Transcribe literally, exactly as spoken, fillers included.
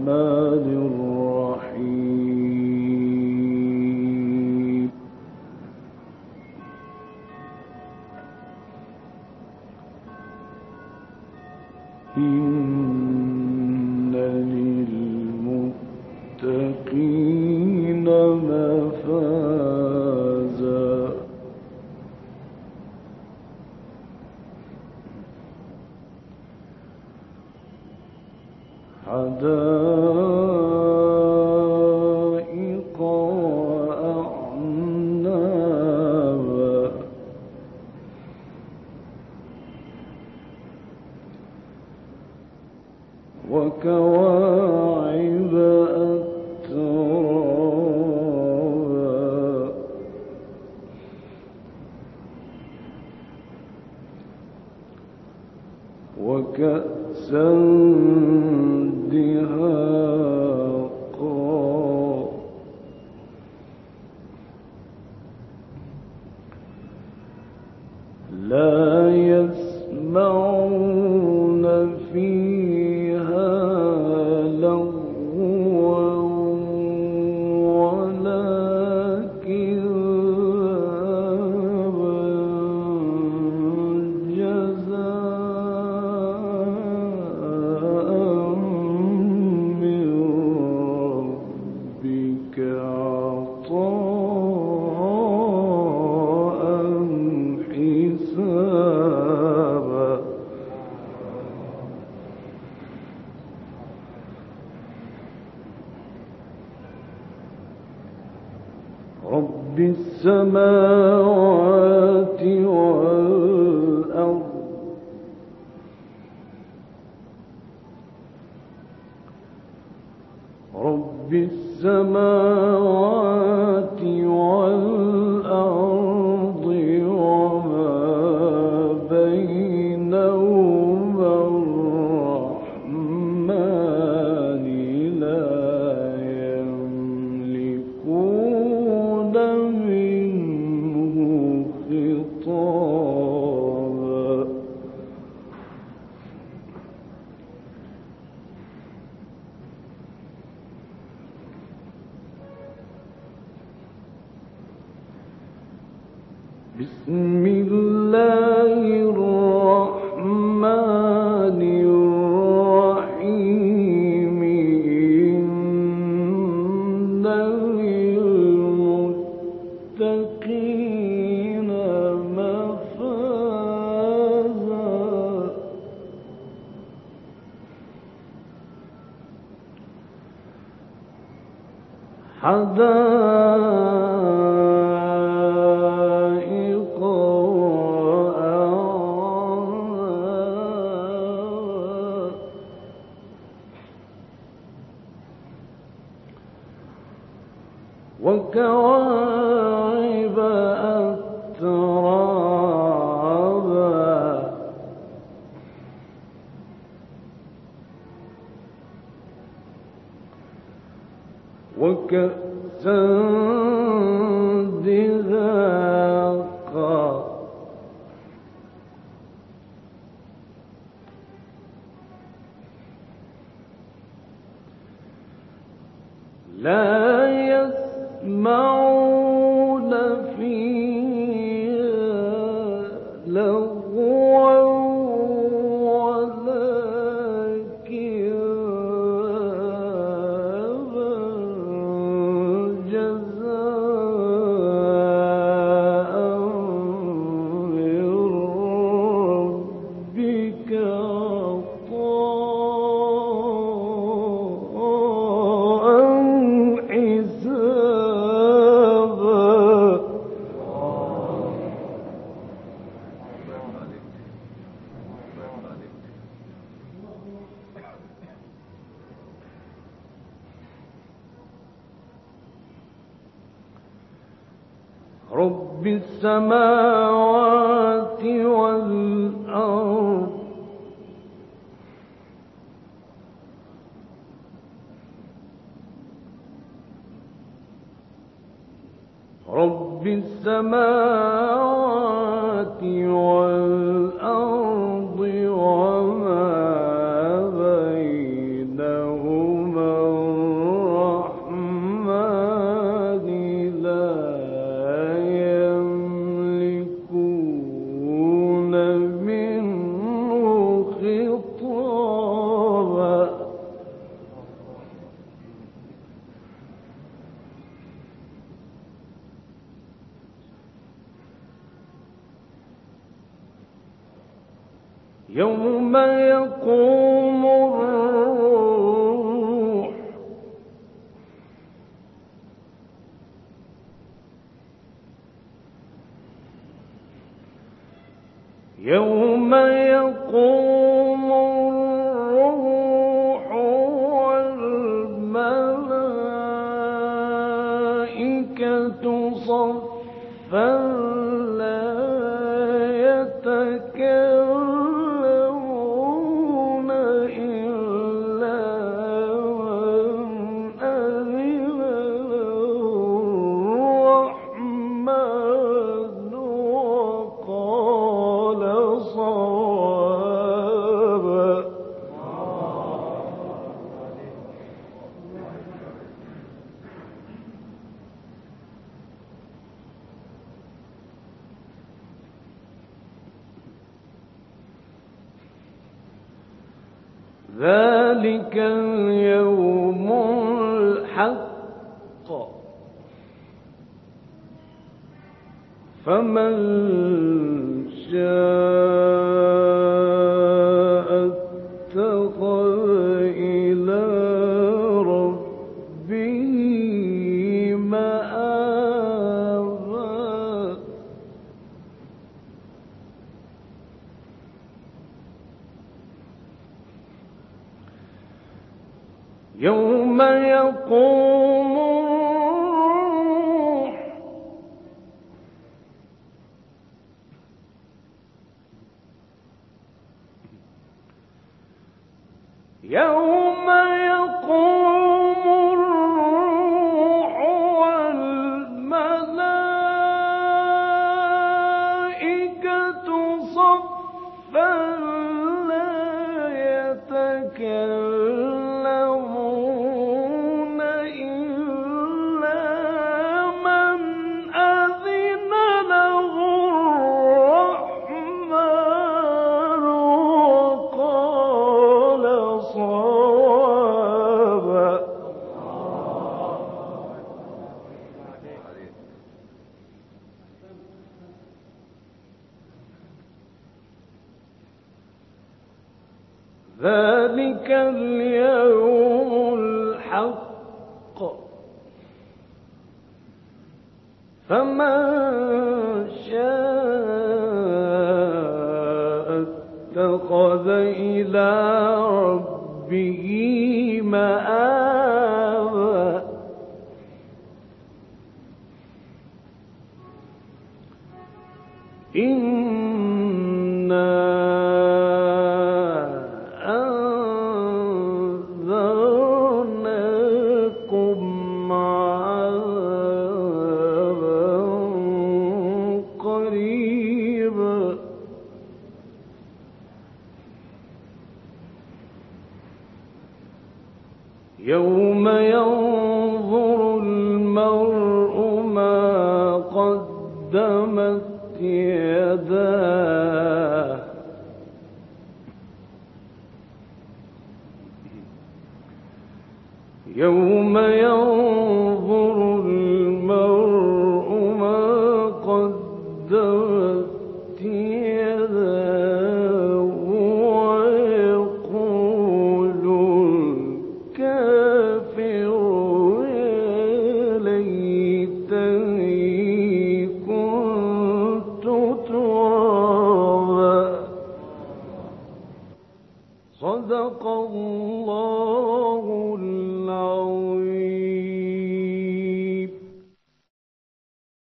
الرحيم. إن للمتقين مفازا حدائق وأعنابا وكواعب أترابا وكأسا دهاقا لا يسمعون فيها لغوا ولا كذابا جزاء من ربك عطاء حسابا. رب السماوات والأرض رب السماوات والأرض وما بينهما الرحمن لا يملكون منه خطابا. بسم الله الرحمن الرحيم. إن للمتقين مفازا حدائق وأعنابا وكواعب أترابا وكأسا دهاقا لا يسمعون فيها لغوا ولا كذابا جزاء من ربك عطاء حسابا. رب السماوات والأرض رب السماوات والأرض وما بينهما يوم يقوم الروح يوم يقوم الروح والملائكة صفا لا يتكلمون إلا من أذن له الرحمن وقال صوابا. ذلك اليوم الحق فمن شاء اتخذ إلى ربه مآبا. يوم يقوم الروح يوم يقوم الروح والملائكة صفا لا يتكلمون إلا من أذن له الرحمن وقال صوابا. ذلك اليوم الحق فمن شاء اتخذ إلى ربه مآبا. إنا أنذرناكم عذابا قريبا يوم ينظر المرء ما قدمت يداه يوم ينظر المرء ما قدمت يداه ويقول الكافر يا ليتني كنت ترابا. صدق الله.